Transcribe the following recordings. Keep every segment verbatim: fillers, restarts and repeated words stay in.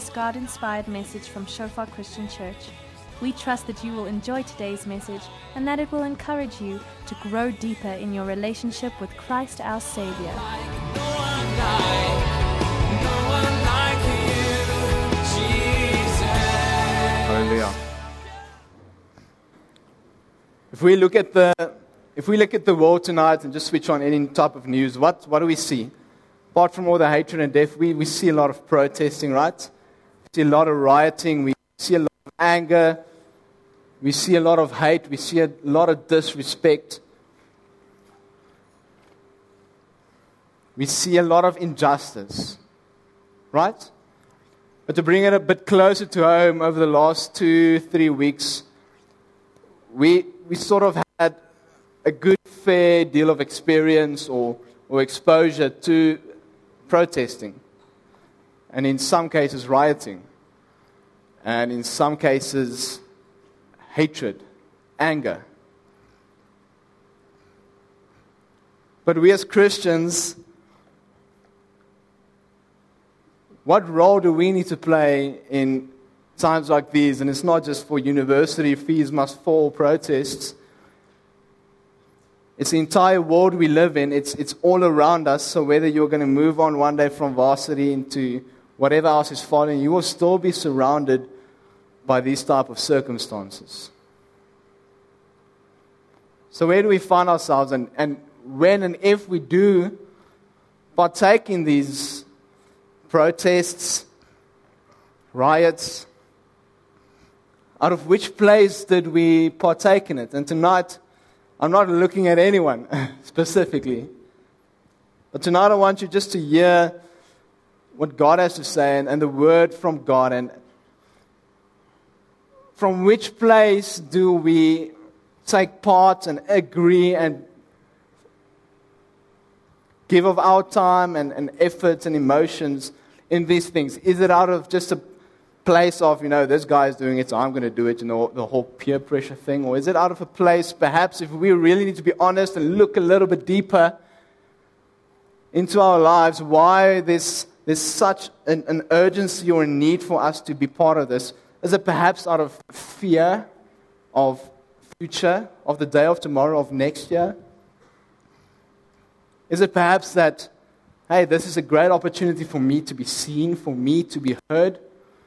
this God-inspired message from Shofar Christian Church. We trust that you will enjoy today's message and that it will encourage you to grow deeper in your relationship with Christ our Savior. Hallelujah. If we look at the if we look at the world tonight and just switch on any type of news, what, what do we see? Apart from all the hatred and death, we, we see a lot of protesting, right? We see a lot of rioting, we see a lot of anger, we see a lot of hate, we see a lot of disrespect. We see a lot of injustice, right? But to bring it a bit closer to home, over the last two, three weeks, we we sort of had a good, fair deal of experience or, or exposure to protesting. And in some cases, rioting. And in some cases, hatred, anger. But we as Christians, what role do we need to play in times like these? And it's not just for university fees must fall protests. It's the entire world we live in. It's it's all around us. So whether you're going to move on one day from varsity into whatever else is following, you will still be surrounded by these type of circumstances. So where do we find ourselves? And, and when and if we do partake in these protests, riots, out of which place did we partake in it? And tonight, I'm not looking at anyone specifically. But tonight I want you just to hear what God has to say and, and the word from God. And from which place do we take part and agree and give of our time and, and efforts and emotions in these things? Is it out of just a place of, you know, this guy is doing it, so I'm going to do it, you know, the whole peer pressure thing? Or is it out of a place, perhaps, if we really need to be honest and look a little bit deeper into our lives, why there's, there's such an, an urgency or a need for us to be part of this? Is it perhaps out of fear of future, of the day of tomorrow, of next year? Is it perhaps that, hey, this is a great opportunity for me to be seen, for me to be heard,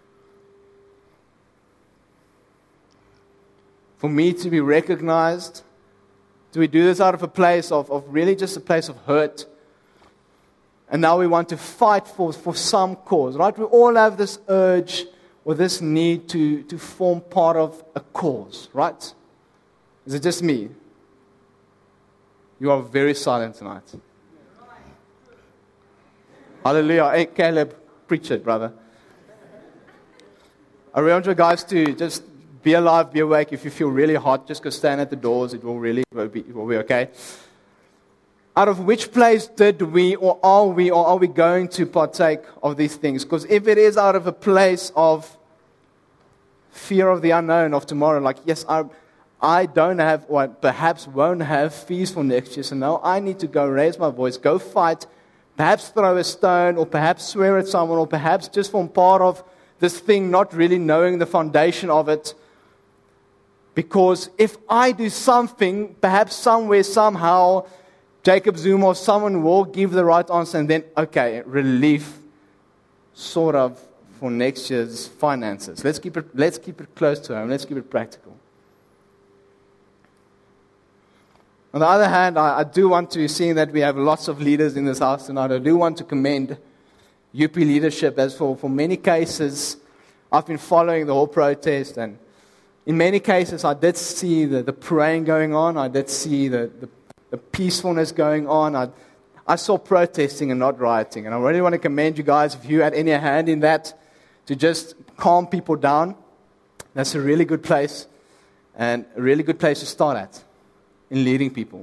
for me to be recognized? Do we do this out of a place of, of really just a place of hurt? And now we want to fight for, for some cause, right? We all have this urge or this need to, to form part of a cause, right? Is it just me? You are very silent tonight. Hallelujah. Hey, Caleb, preach it, brother. I want you guys to just be alive, be awake. If you feel really hot, just go stand at the doors. It will really it will be, it will be okay. Out of which place did we, or are we, or are we going to partake of these things? Because if it is out of a place of fear of the unknown, of tomorrow, like, yes, I, I don't have, or perhaps won't have fees for next year, so now I need to go raise my voice, go fight, perhaps throw a stone, or perhaps swear at someone, or perhaps just form part of this thing, not really knowing the foundation of it. Because if I do something, perhaps somewhere, somehow, Jacob Zuma or someone will give the right answer, and then, okay, relief, sort of, for next year's finances. Let's keep it, let's keep it close to home. Let's keep it practical. On the other hand, I, I do want to, seeing that we have lots of leaders in this house tonight, I do want to commend U P leadership. As for, for many cases, I've been following the whole protest, and in many cases, I did see the, the praying going on. I did see the, the, the peacefulness going on. I, I saw protesting and not rioting. And I really want to commend you guys, if you had any hand in that, to just calm people down. That's a really good place, and a really good place to start at in leading people.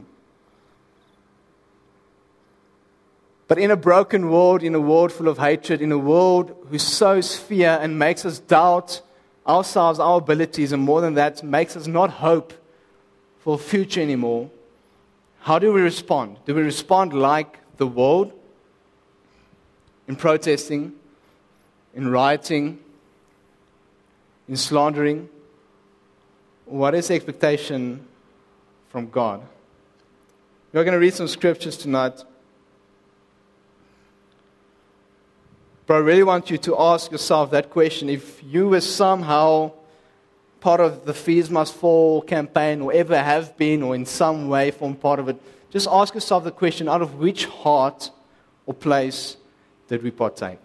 But in a broken world, in a world full of hatred, in a world who sows fear and makes us doubt ourselves, our abilities, and more than that, makes us not hope for a future anymore, how do we respond? Do we respond like the world? In protesting, in rioting, in slandering? What is the expectation from God? We're going to read some scriptures tonight. But I really want you to ask yourself that question. If you were somehow part of the Fees Must Fall campaign, or ever have been, or in some way form part of it, just ask yourself the question, out of which heart or place did we partake?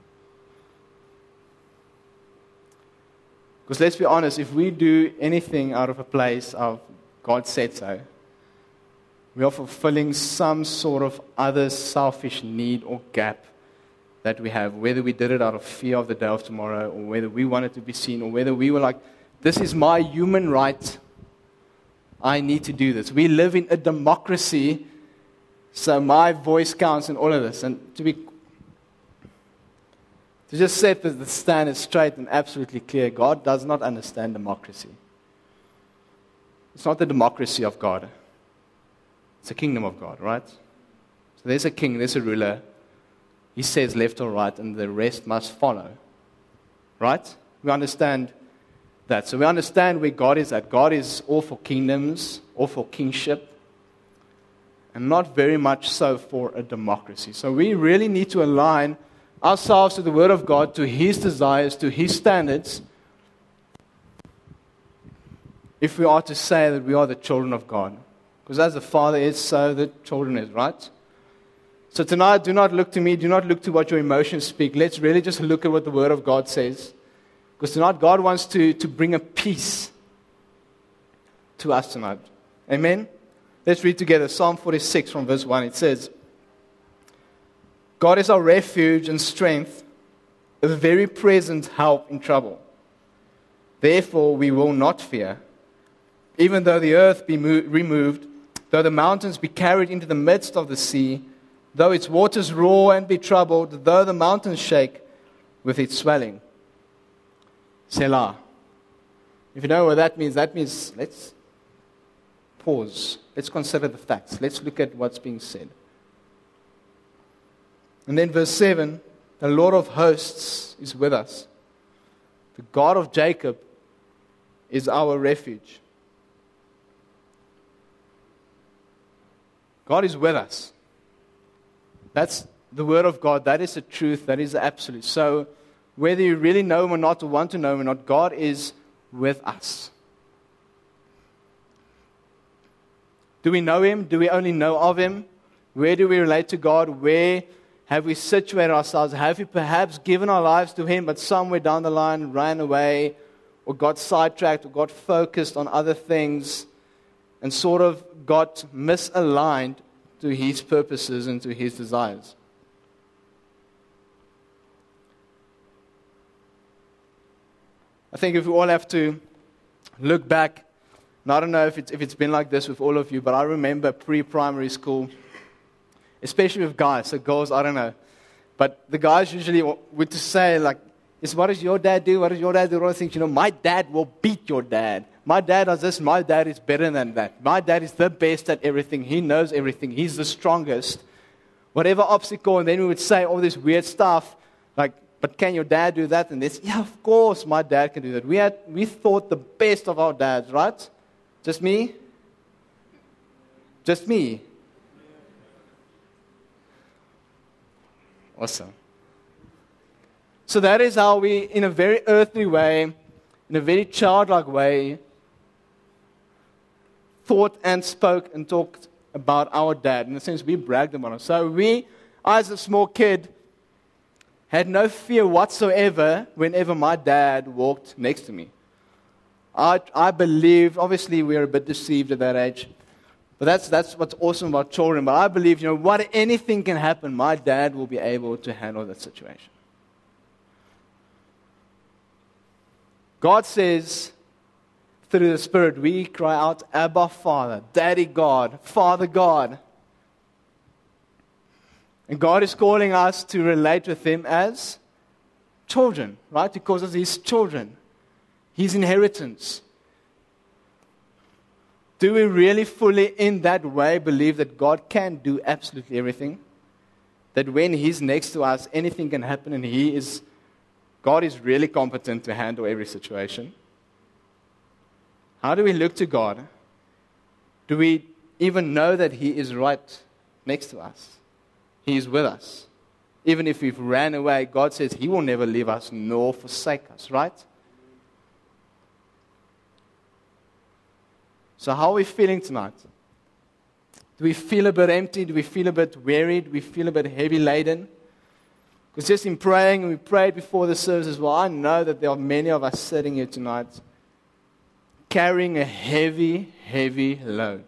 Because let's be honest, if we do anything out of a place of God said so, we are fulfilling some sort of other selfish need or gap that we have, whether we did it out of fear of the day of tomorrow, or whether we wanted to be seen, or whether we were like, this is my human right, I need to do this. We live in a democracy, so my voice counts in all of this. And to be, to just set the, the standard straight and absolutely clear, God does not understand democracy. It's not the democracy of God. It's the kingdom of God, right? So there's a king, there's a ruler. He says left or right, and the rest must follow. Right? We understand that. So we understand where God is at. God is all for kingdoms, all for kingship, and not very much so for a democracy. So we really need to align ourselves to the Word of God, to His desires, to His standards, if we are to say that we are the children of God. Because as the Father is, so the children is, right? So tonight, do not look to me, do not look to what your emotions speak. Let's really just look at what the Word of God says. Because tonight, God wants to, to bring a peace to us tonight. Amen? Let's read together Psalm forty-six from verse one. It says, God is our refuge and strength, a very present help in trouble. Therefore, we will not fear. Even though the earth be mo- removed, though the mountains be carried into the midst of the sea, though its waters roar and be troubled, though the mountains shake with its swelling. Selah. If you know what that means, that means let's pause. Let's consider the facts. Let's look at what's being said. And then verse seven, the Lord of hosts is with us. The God of Jacob is our refuge. God is with us. That's the Word of God. That is the truth. That is the absolute. So whether you really know Him or not, or want to know Him or not, God is with us. Do we know Him? Do we only know of Him? Where do we relate to God? Where have we situated ourselves? Have we perhaps given our lives to Him, but somewhere down the line ran away, or got sidetracked, or got focused on other things, and sort of got misaligned to His purposes and to His desires? I think if we all have to look back, and I don't know if it's, if it's been like this with all of you, but I remember pre-primary school, especially with guys. So girls, I don't know. But the guys usually would to say, like, is what does your dad do? What does your dad do? All the things, you know, my dad will beat your dad. My dad does this. My dad is better than that. My dad is the best at everything. He knows everything. He's the strongest. Whatever obstacle, and then we would say all this weird stuff, like, but can your dad do that? And this, yeah, of course, my dad can do that. We had, we thought the best of our dads, right? Just me? Just me? Awesome. So that is how we, in a very earthly way, in a very childlike way, thought and spoke and talked about our dad. In a sense, we bragged about him. So we, as a small kid, had no fear whatsoever whenever my dad walked next to me. I, I believe, obviously we are a bit deceived at that age, but that's, that's what's awesome about children. But I believe, you know, what anything can happen, my dad will be able to handle that situation. God says, through the Spirit, we cry out, Abba, Father, Daddy God, Father God. And God is calling us to relate with Him as children, right? Because of His children, His inheritance. Do we really fully, in that way, believe that God can do absolutely everything? That when He's next to us, anything can happen and He is God is really competent to handle every situation? How do we look to God? Do we even know that He is right next to us? He is with us. Even if we've ran away, God says He will never leave us nor forsake us, right? So how are we feeling tonight? Do we feel a bit empty? Do we feel a bit weary? Do we feel a bit heavy laden? Because just in praying, and we prayed before the service as well, I know that there are many of us sitting here tonight carrying a heavy, heavy load.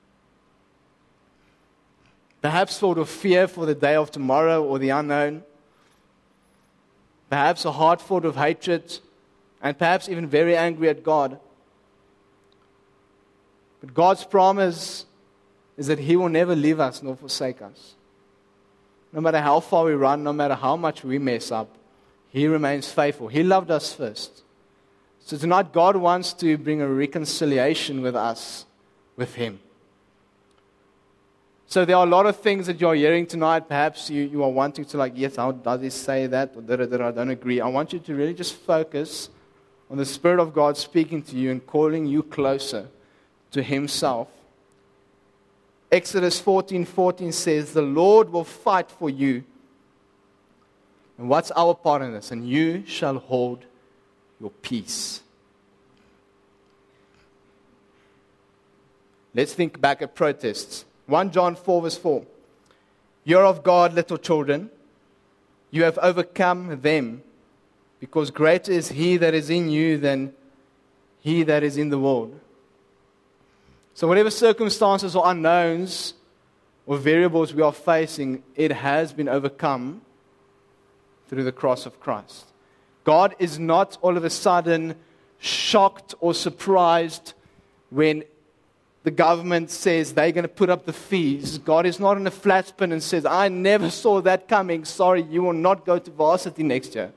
Perhaps sort of fear for the day of tomorrow or the unknown. Perhaps a heart full of hatred, and perhaps even very angry at God. But God's promise is that He will never leave us nor forsake us. No matter how far we run, no matter how much we mess up, He remains faithful. He loved us first. So tonight, God wants to bring a reconciliation with us, with Him. So there are a lot of things that you're hearing tonight. Perhaps you, you are wanting to like, yes, how does He say that? Or da, da, da, I don't agree. I want you to really just focus on the Spirit of God speaking to you and calling you closer to Himself. Exodus fourteen fourteen says, the Lord will fight for you. And what's our part in this? And you shall hold your peace. Let's think back at protests. First John four verse four. You're of God, little children. You have overcome them, because greater is He that is in you than he that is in the world. So whatever circumstances or unknowns or variables we are facing, it has been overcome through the cross of Christ. God is not all of a sudden shocked or surprised when the government says they're going to put up the fees. God is not in a flat spin and says, I never saw that coming. Sorry, you will not go to varsity next year.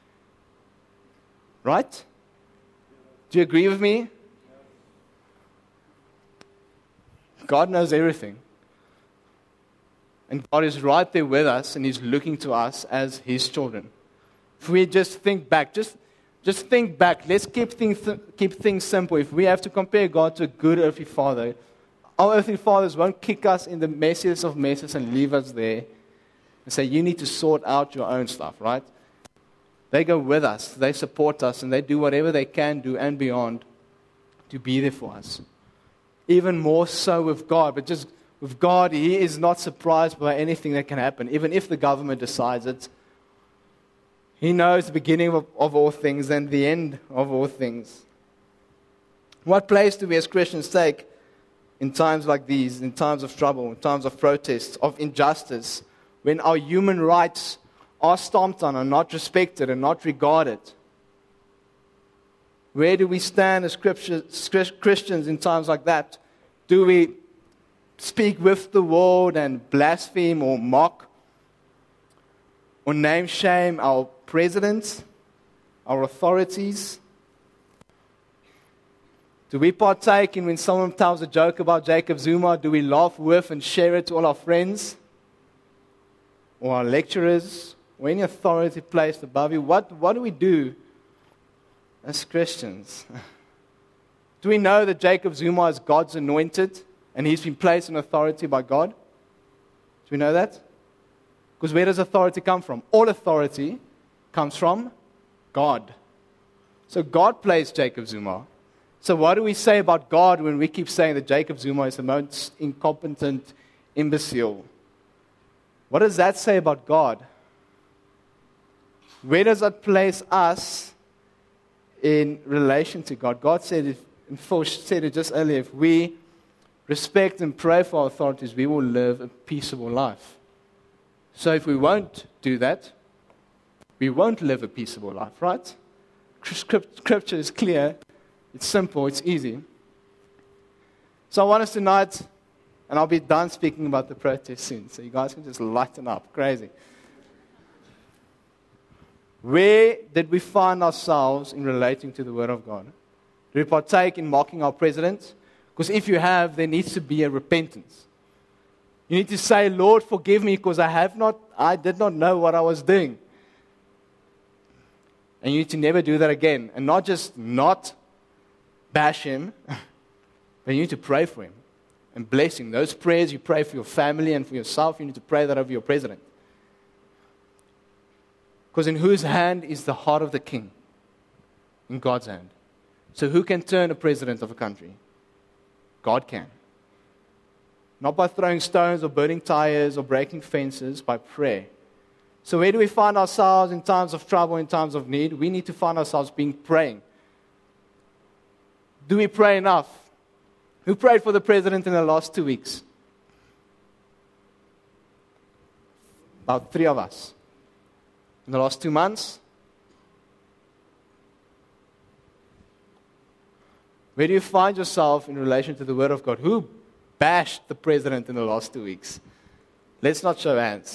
Right? Do you agree with me? God knows everything. And God is right there with us, and He's looking to us as His children. If we just think back, just, just think back. Let's keep things, keep things simple. If we have to compare God to a good earthly father, our earthly fathers won't kick us in the messiest of messes and leave us there and say, you need to sort out your own stuff, right? They go with us, they support us, and they do whatever they can do and beyond to be there for us. Even more so with God, but just with God, He is not surprised by anything that can happen. Even if the government decides it, He knows the beginning of, of all things and the end of all things. What place do we as Christians take in times like these, in times of trouble, in times of protest, of injustice, when our human rights are stomped on, are not respected, and not regarded? Where do we stand as Christians in times like that? Do we speak with the world and blaspheme or mock or name shame our presidents, our authorities? Do we partake in when someone tells a joke about Jacob Zuma? Do we laugh with and share it to all our friends or our lecturers or any authority placed above you? What, what do we do as Christians? Do we know that Jacob Zuma is God's anointed and he's been placed in authority by God? Do we know that? Because where does authority come from? All authority comes from God. So God placed Jacob Zuma. So what do we say about God when we keep saying that Jacob Zuma is the most incompetent imbecile? What does that say about God? Where does that place us in relation to God? God said, if, and Phil said it just earlier, if we respect and pray for our authorities, we will live a peaceable life. So if we won't do that, we won't live a peaceable life, right? Scripture is clear, it's simple, it's easy. So I want us tonight, and I'll be done speaking about the protest soon, so you guys can just lighten up, crazy. Where did we find ourselves in relating to the Word of God? Do we partake in mocking our president? Because if you have, there needs to be a repentance. You need to say, Lord, forgive me because I have not, I did not know what I was doing. And you need to never do that again. And not just not bash him, but you need to pray for him and bless him. Those prayers you pray for your family and for yourself, you need to pray that over your president. Because in whose hand is the heart of the king? In God's hand. So who can turn a president of a country? God can. Not by throwing stones or burning tires or breaking fences, by prayer. So where do we find ourselves in times of trouble, in times of need? We need to find ourselves being praying. Do we pray enough? Who prayed for the president in the last two weeks? About three of us. In the last two months? Where do you find yourself in relation to the Word of God? Who bashed the president in the last two weeks? Let's not show hands.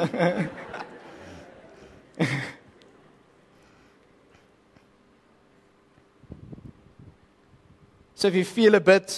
So if you feel a bit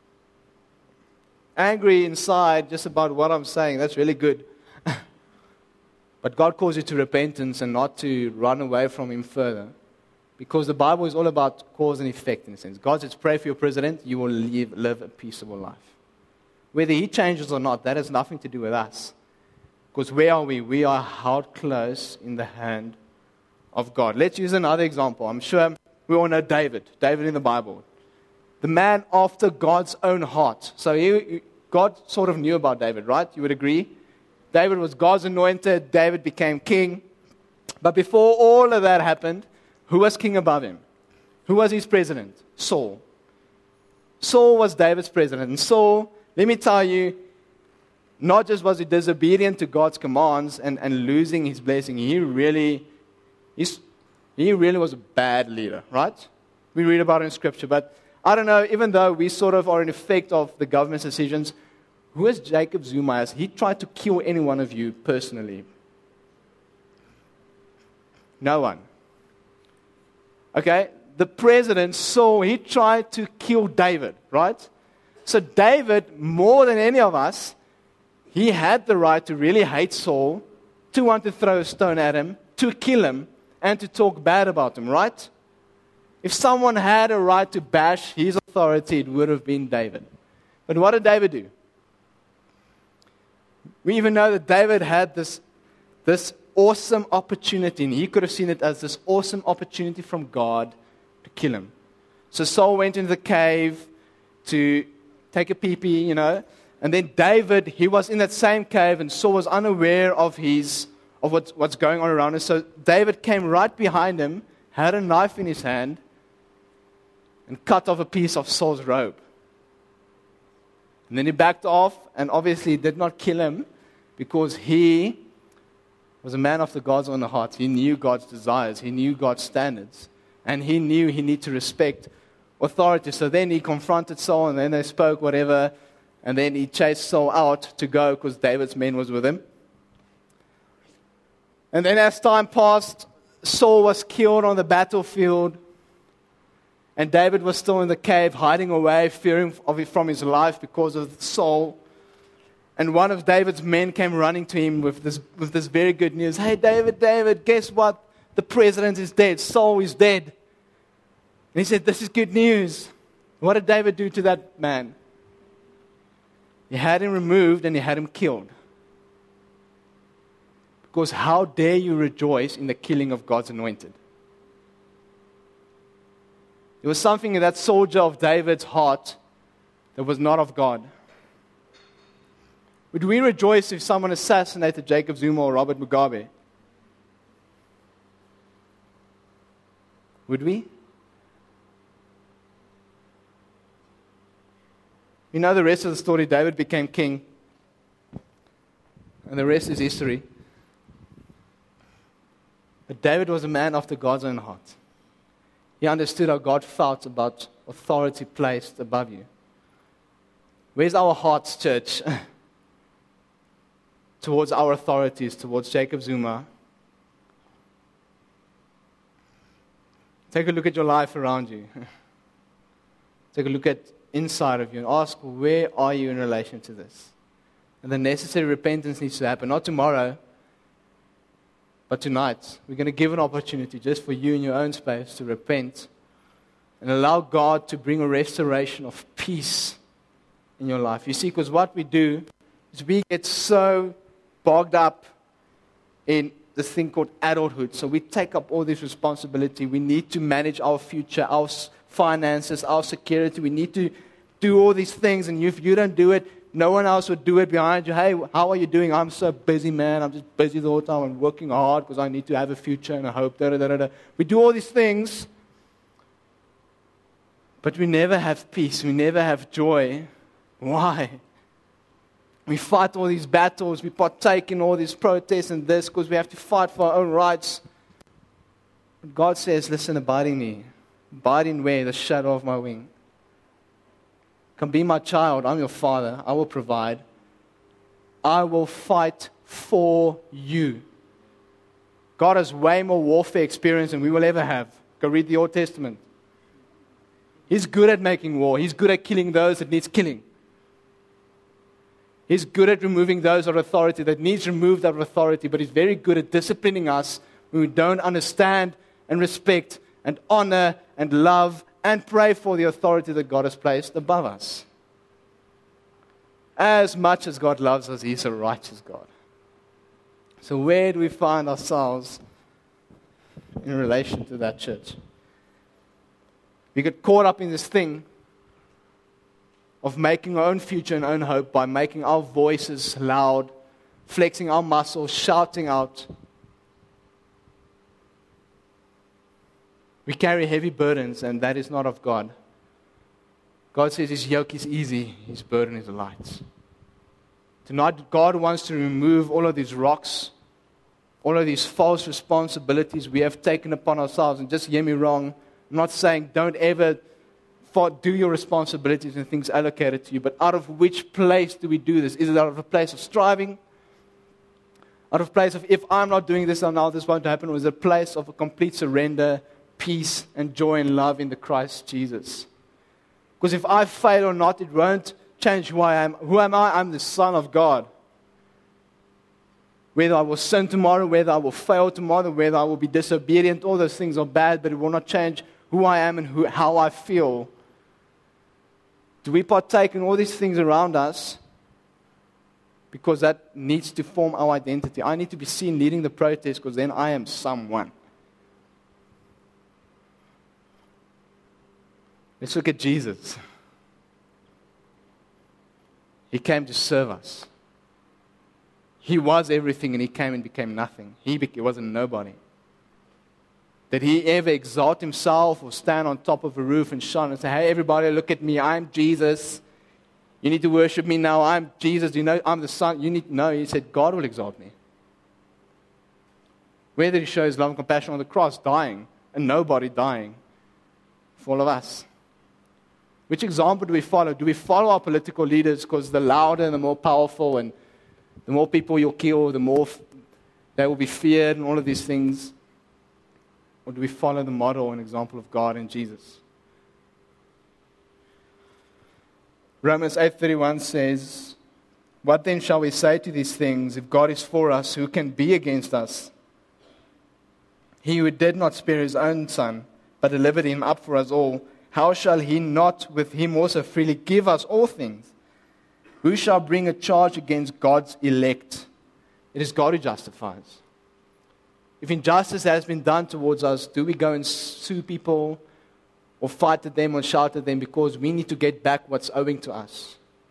angry inside just about what I'm saying, that's really good. But God calls you to repentance and not to run away from Him further. Because the Bible is all about cause and effect in a sense. God says, pray for your president, you will live, live a peaceable life. Whether he changes or not, that has nothing to do with us. Because where are we? We are held close in the hand of God. Let's use another example. I'm sure we all know David. David in the Bible. The man after God's own heart. So he, God sort of knew about David, right? You would agree? David was God's anointed. David became king. But before all of that happened, who was king above him? Who was his president? Saul. Saul was David's president. And Saul, let me tell you, not just was he disobedient to God's commands and, and losing his blessing, he really, he's, he really was a bad leader, right? We read about it in Scripture. But I don't know, even though we sort of are in effect of the government's decisions, who is Jacob Zuma? He tried to kill any one of you personally. No one. Okay, the president Saul, he tried to kill David, right? So David, more than any of us, he had the right to really hate Saul, to want to throw a stone at him, to kill him, and to talk bad about him, right? If someone had a right to bash his authority, it would have been David. But what did David do? We even know that David had this, this awesome opportunity, and he could have seen it as this awesome opportunity from God to kill him. So Saul went into the cave to take a pee-pee, you know, and then David, he was in that same cave, and Saul was unaware of his of what's, what's going on around him. So David came right behind him, had a knife in his hand, and cut off a piece of Saul's robe. And then he backed off, and obviously did not kill him, because he was a man after God's own heart. He knew God's desires. He knew God's standards. And he knew he needed to respect authority. So then he confronted Saul, and then they spoke, whatever. And then he chased Saul out to go, because David's men was with him. And then as time passed, Saul was killed on the battlefield. And David was still in the cave, hiding away, fearing from his life because of Saul. And one of David's men came running to him with this, with this very good news. Hey, David, David, guess what? The president is dead. Saul is dead. And he said, this is good news. What did David do to that man? He had him removed and he had him killed. Because how dare you rejoice in the killing of God's anointed? There was something in that soldier of David's heart that was not of God. Would we rejoice if someone assassinated Jacob Zuma or Robert Mugabe? Would we? You know the rest of the story. David became king. And the rest is history. But David was a man after God's own heart. He understood how God felt about authority placed above you. Where's our hearts, church? Towards our authorities, towards Jacob Zuma. Take a look at your life around you. Take a look at inside of you and ask, where are you in relation to this? And the necessary repentance needs to happen, not tomorrow, But tonight, we're going to give an opportunity just for you in your own space to repent and allow God to bring a restoration of peace in your life. You see, because what we do is we get so bogged up in this thing called adulthood. So we take up all this responsibility. We need to manage our future, our finances, our security. We need to do all these things, and if you don't do it, no one else would do it behind you. Hey, how are you doing? I'm so busy, man. I'm just busy the whole time. I'm working hard because I need to have a future and a hope. Da, da, da, da. We do all these things, but we never have peace. We never have joy. Why? We fight all these battles. We partake in all these protests and this because we have to fight for our own rights. But God says, listen, abide in me. Abide in where? The shadow of my wing. Come be my child. I'm your father. I will provide. I will fight for you. God has way more warfare experience than we will ever have. Go read the Old Testament. He's good at making war. He's good at killing those that needs killing. He's good at removing those of authority that needs removed of authority, but he's very good at disciplining us when we don't understand and respect and honor and love and pray for the authority that God has placed above us. As much as God loves us, He's a righteous God. So where do we find ourselves in relation to that, church? We get caught up in this thing of making our own future and own hope by making our voices loud, flexing our muscles, shouting out. We carry heavy burdens, and that is not of God. God says His yoke is easy, His burden is light. Tonight, God wants to remove all of these rocks, all of these false responsibilities we have taken upon ourselves. And just hear me wrong, I'm not saying don't ever do your responsibilities and things allocated to you, but out of which place do we do this? Is it out of a place of striving? Out of a place of, if I'm not doing this, now this won't happen? Or is it a place of a complete surrender, peace, and joy and love in the Christ Jesus? Because if I fail or not, it won't change who I am. Who am I? I'm the Son of God. Whether I will sin tomorrow, whether I will fail tomorrow, whether I will be disobedient, all those things are bad, but it will not change who I am and who, how I feel. Do we partake in all these things around us? Because that needs to form our identity. I need to be seen leading the protest because then I am someone. Let's look at Jesus. He came to serve us. He was everything and He came and became nothing. He, be- he wasn't nobody. Did He ever exalt Himself or stand on top of a roof and shine and say, hey, everybody, look at me. I'm Jesus. You need to worship me now. I'm Jesus. You know, I'm the Son. You need to know. He said, God will exalt me. Where did He show His love and compassion? On the cross, dying. And nobody dying for all of us. Which example do we follow? Do we follow our political leaders because the louder and the more powerful and the more people you'll kill, the more f- they will be feared and all of these things? Or do we follow the model and example of God and Jesus? Romans eight thirty-one says, what then shall we say to these things? If God is for us, who can be against us? He who did not spare His own Son, but delivered Him up for us all, how shall He not with Him also freely give us all things? Who shall bring a charge against God's elect? It is God who justifies. If injustice has been done towards us, do we go and sue people or fight at them or shout at them because we need to get back what's owing to us?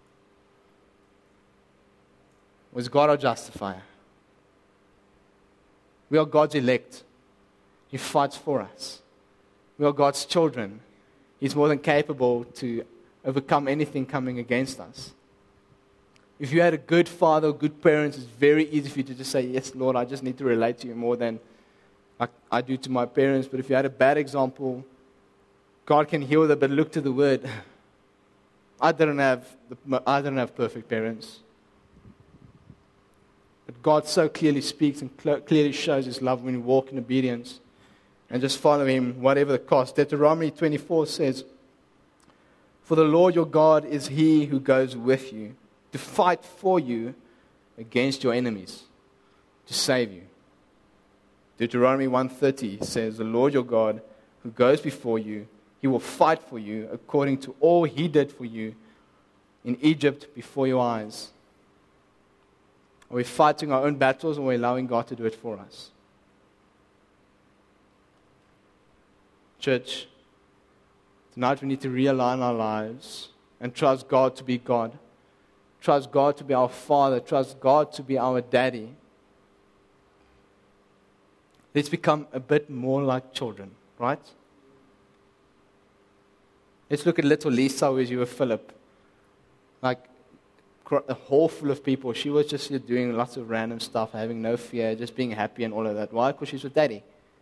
Or is God our justifier? We are God's elect. He fights for us. We are God's children. He's more than capable to overcome anything coming against us. If you had a good father or good parents, it's very easy for you to just say, yes, Lord, I just need to relate to you more than I, I do to my parents. But if you had a bad example, God can heal that, but look to the Word. I didn't have, I didn't have perfect parents. But God so clearly speaks and cl- clearly shows His love when you walk in obedience and just follow Him, whatever the cost. Deuteronomy twenty-four says, for the Lord your God is He who goes with you to fight for you against your enemies, to save you. Deuteronomy one thirty says, the Lord your God, who goes before you, he will fight for you according to all he did for you in Egypt before your eyes. Are we fighting our own battles, or are we allowing God to do it for us? Church, tonight we need to realign our lives and trust God to be God. Trust God to be our Father. Trust God to be our Daddy. Let's become a bit more like children, right? Let's look at little Lisa who is you with Philip. Like a hall full of people. She was just doing lots of random stuff, having no fear, just being happy and all of that. Why? Because she's with Daddy.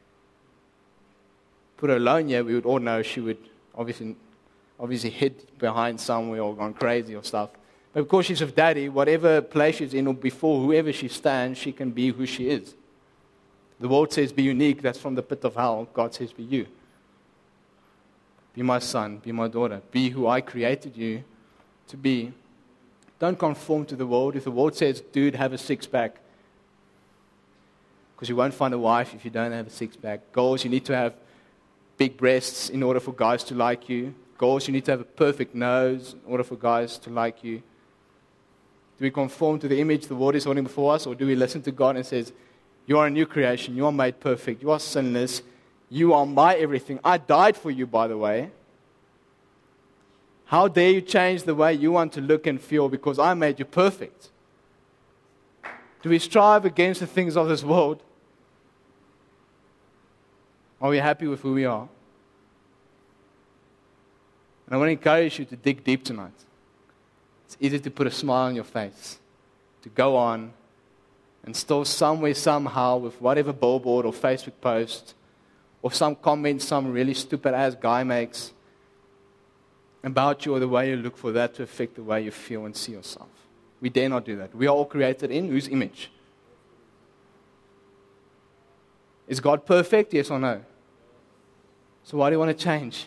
Put her alone here, we would all know she would obviously, obviously hid behind somewhere or gone crazy or stuff. But because she's with Daddy, whatever place she's in or before whoever she stands, she can be who she is. The world says be unique. That's from the pit of hell. God says be you. Be my son. Be my daughter. Be who I created you to be. Don't conform to the world. If the world says, dude, have a six-pack, because you won't find a wife if you don't have a six-pack. Goals, you need to have big breasts in order for guys to like you. Goals, you need to have a perfect nose in order for guys to like you. Do we conform to the image the world is holding before us, or do we listen to God and says, you are a new creation, you are made perfect, you are sinless, you are my everything. I died for you, by the way. How dare you change the way you want to look and feel because I made you perfect? Do we strive against the things of this world? Are we happy with who we are? And I want to encourage you to dig deep tonight. It's easy to put a smile on your face, to go on, and still somewhere, somehow, with whatever billboard or Facebook post, or some comment some really stupid-ass guy makes about you or the way you look, for that to affect the way you feel and see yourself. We dare not do that. We are all created in whose image? Is God perfect? Yes or no? So why do you want to change?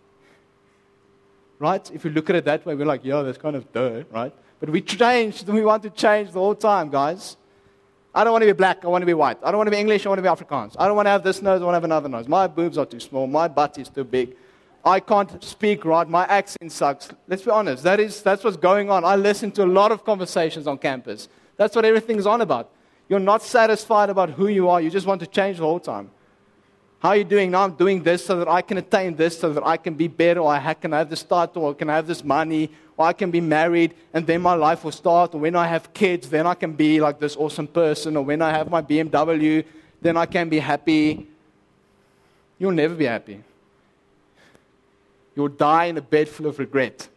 Right? If you look at it that way, we're like, yeah, that's kind of duh, right? But we change, we want to change the whole time, guys. I don't want to be black, I want to be white. I don't want to be English, I want to be Afrikaans. I don't want to have this nose, I want to have another nose. My boobs are too small, my butt is too big. I can't speak right, my accent sucks. Let's be honest, that is, that's what's going on. I listen to a lot of conversations on campus. That's what everything's on about. You're not satisfied about who you are, you just want to change the whole time. How are you doing? Now I'm doing this so that I can attain this, so that I can be better, or I can have this title, or can I have this money, or I can be married, and then my life will start, or when I have kids, then I can be like this awesome person, or when I have my B M W, then I can be happy. You'll never be happy. You'll die in a bed full of regret.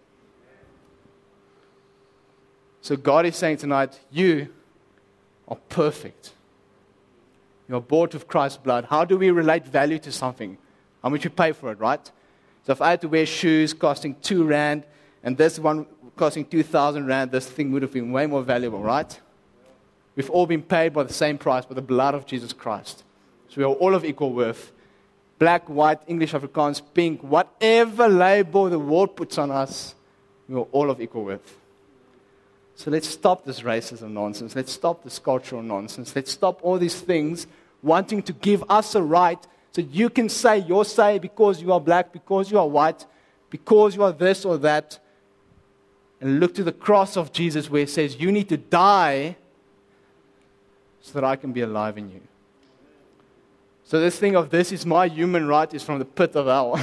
So God is saying tonight, you are perfect. You are bought with Christ's blood. How do we relate value to something? How much you pay for it, right? So if I had to wear shoes costing two rand, and this one costing two thousand rand, this thing would have been way more valuable, right? We've all been paid by the same price, by the blood of Jesus Christ. So we are all of equal worth. Black, white, English, Afrikaans, pink, whatever label the world puts on us, we are all of equal worth. So let's stop this racism nonsense. Let's stop this cultural nonsense. Let's stop all these things wanting to give us a right so you can say your say because you are black, because you are white, because you are this or that. And look to the cross of Jesus where it says you need to die so that I can be alive in you. So this thing of this is my human right is from the pit of hell.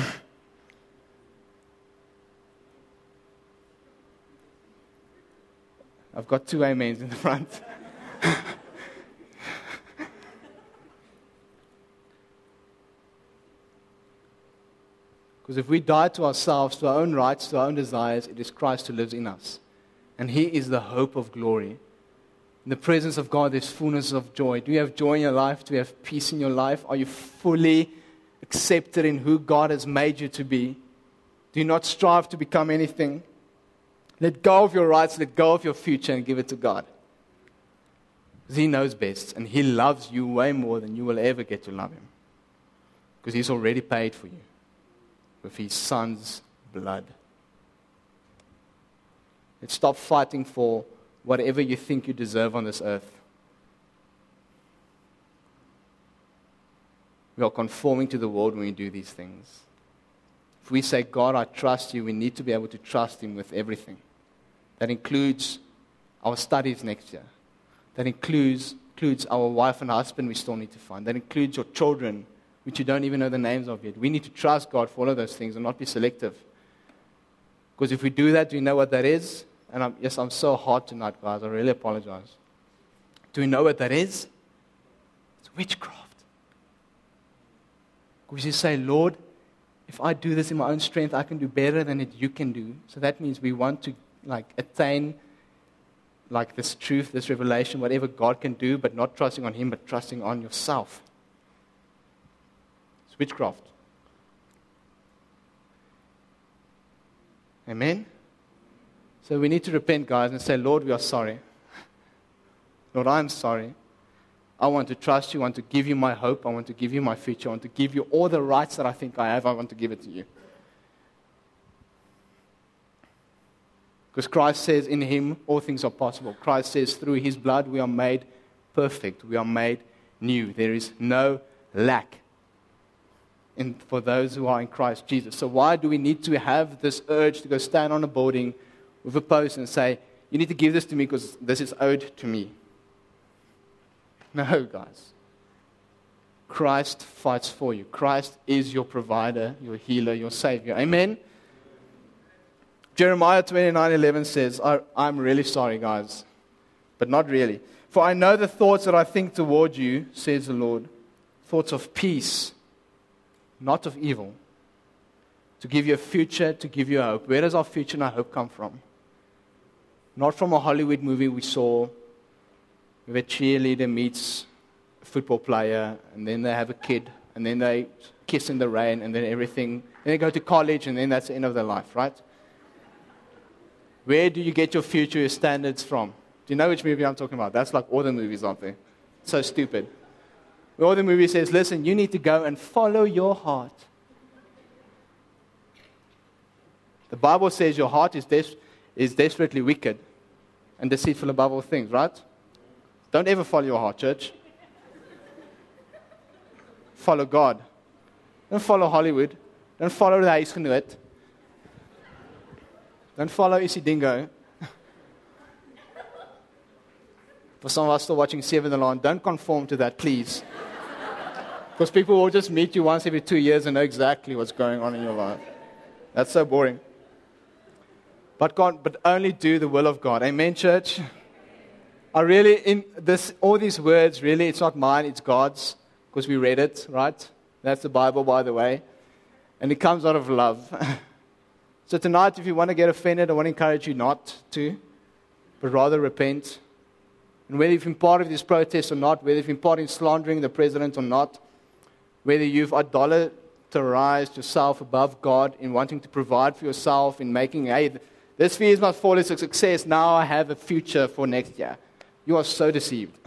I've got two amens in the front. Because if we die to ourselves, to our own rights, to our own desires, it is Christ who lives in us. And He is the hope of glory. In the presence of God, there's fullness of joy. Do you have joy in your life? Do you have peace in your life? Are you fully accepted in who God has made you to be? Do you not strive to become anything? Let go of your rights, let go of your future, and give it to God. Because He knows best, and He loves you way more than you will ever get to love Him. Because He's already paid for you with His Son's blood. Let's stop fighting for whatever you think you deserve on this earth. we are conforming to the world when we do these things. If we say, God, I trust you, we need to be able to trust him with everything. That includes our studies next year. That includes, includes our wife and husband we still need to find. That includes your children, which you don't even know the names of yet. We need to trust God for all of those things and not be selective. Because if we do that, do you know what that is? And I'm, yes, I'm so hard tonight, guys. I really apologize. Do we know what that is? It's witchcraft. Because you say, Lord, if I do this in my own strength, I can do better than it you can do. So that means we want to like attain like this truth, this revelation, whatever God can do, but not trusting on him, but trusting on yourself. It's witchcraft. Amen? So we need to repent, guys, and say, Lord, we are sorry. Lord, I'm sorry. I want to trust you. I want to give you my hope. I want to give you my future. I want to give you all the rights that I think I have. I want to give it to you. Because Christ says in him, all things are possible. Christ says through his blood we are made perfect. We are made new. There is no lack in, for those who are in Christ Jesus. So why do we need to have this urge to go stand on a building with a post and say, you need to give this to me because this is owed to me? No, guys. Christ fights for you. Christ is your provider, your healer, your savior. Amen? Jeremiah twenty-nine eleven says, I, I'm really sorry, guys, but not really. For I know the thoughts that I think toward you, says the Lord, thoughts of peace, not of evil, to give you a future, to give you a hope. Where does our future and our hope come from? Not from a Hollywood movie we saw, where a cheerleader meets a football player, and then they have a kid, and then they kiss in the rain, and then everything. Then they go to college, and then that's the end of their life, right? Where do you get your future, your standards from? Do you know which movie I'm talking about? That's like all the movies, aren't they? So stupid. All the movie says, listen, you need to go and follow your heart. The Bible says your heart is, des- is desperately wicked and deceitful above all things, right? Don't ever follow your heart, church. Follow God. Don't follow Hollywood. Don't follow the huisgenoot. Don't follow Isidingo. For some of us still watching Seven Alarm, don't conform to that, please. Because people will just meet you once every two years and know exactly what's going on in your life. That's so boring. But God, but only do the will of God. Amen, church? I really, in this, all these words, really, it's not mine, it's God's. Because we read it, right? That's the Bible, by the way. And it comes out of love. So tonight, if you want to get offended, I want to encourage you not to, but rather repent. And whether you've been part of this protest or not, whether you've been part in slandering the president or not, whether you've idolaterized yourself above God in wanting to provide for yourself, in making, hey, this fear is my fall is a success, now I have a future for next year. You are so deceived.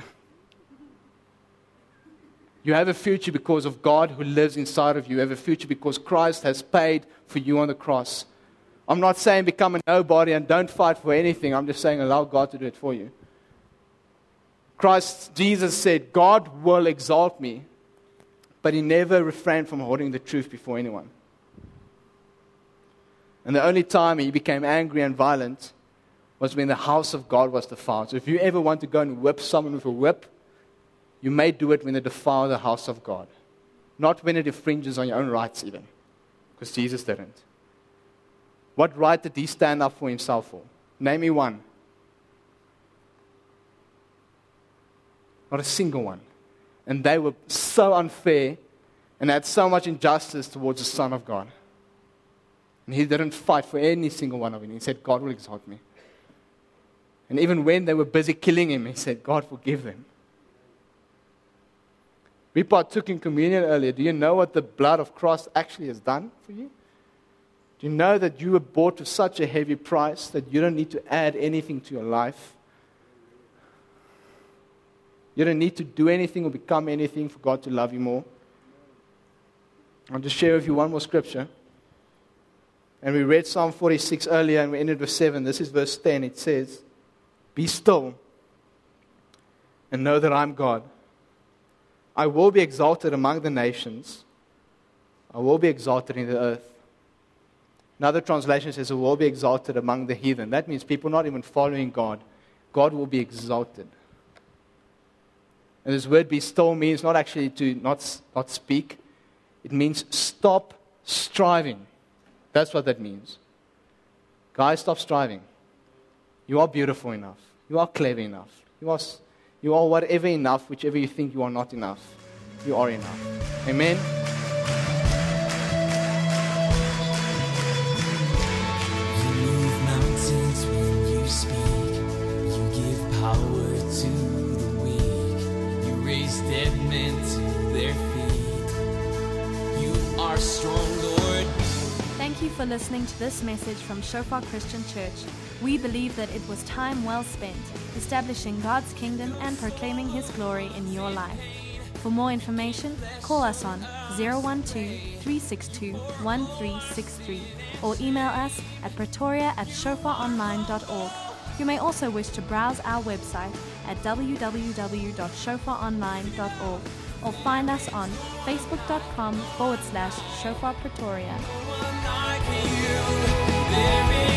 You have a future because of God who lives inside of you. You have a future because Christ has paid for you on the cross. I'm not saying become a nobody and don't fight for anything. I'm just saying allow God to do it for you. Christ, Jesus said, God will exalt me, but he never refrained from holding the truth before anyone. And the only time he became angry and violent was when the house of God was defiled. So if you ever want to go and whip someone with a whip, you may do it when they defile the house of God. Not when it infringes on your own rights even. Because Jesus didn't. What right did he stand up for himself for? Name me one. Not a single one. And they were so unfair and had so much injustice towards the Son of God. And he didn't fight for any single one of them. He said, God will exalt me. And even when they were busy killing him, he said, God, forgive them. We partook in communion earlier. Do you know what the blood of Christ actually has done for you? Do you know that you were bought with such a heavy price that you don't need to add anything to your life? You don't need to do anything or become anything for God to love you more. I'll just share with you one more scripture. And we read Psalm forty-six earlier and we ended with seven. This is verse ten. It says, be still and know that I'm God. I will be exalted among the nations. I will be exalted in the earth. Another translation says, I will be exalted among the heathen. That means people not even following God. God will be exalted. And this word be still means not actually to not, not speak. It means stop striving. That's what that means. Guys, stop striving. You are beautiful enough. You are clever enough. You are, you are whatever enough, whichever you think you are not enough. You are enough. Amen? You move mountains when you speak. You give power to the weak. You raise dead men to their feet. You are strong, Lord. Thank you for listening to this message from Shofar Christian Church. We believe that it was time well spent establishing God's kingdom and proclaiming His glory in your life. For more information, call us on zero one two, three six two, one three six three or email us at pretoria at shofar online dot org. You may also wish to browse our website at w w w dot shofar online dot org or find us on facebook.com forward slash Shofar Pretoria. There is